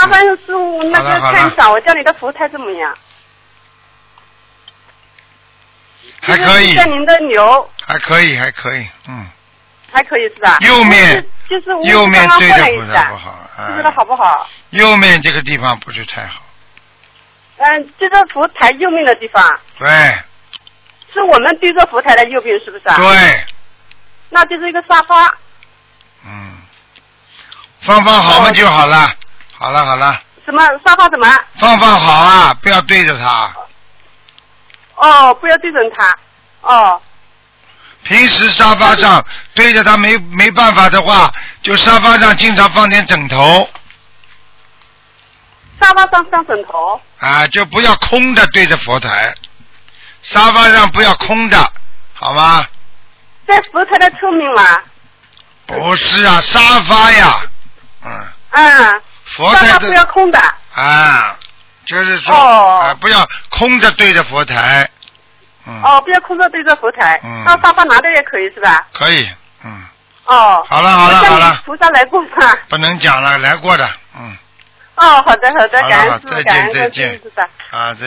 麻烦师傅那个看一下，我家里的佛台怎么样？ 还可以。 在您的牛。 还可以，还可以， 还可以是吧？ 右面就是我右面对着菩萨不好， 不知道好不好？ 右面这个地方不是太好。 这个佛台右面的地方。 对。 是我们对着佛台的右边，是不是啊？ 对。 那就是一个沙发。 放好嘛就好了。好了。 什么沙发怎么？ 放好啊，不要对着它。 哦，不要对着它。哦。 平时沙发上对着它没办法的话，就沙发上经常放点枕头。 沙发上放枕头。 就不要空的对着佛台，沙发上不要空的，好吗？ 在佛台的侧面吗？ 不是啊，沙发呀。佛台沙发不要空的。 就是说，不要空着对着佛台。 不要空着对着佛台。那沙发拿的也可以是吧？ 可以。 好了。 菩萨来过吗？ 不能讲了，来过的。 好的，感恩师父， 再见。 感恩师父。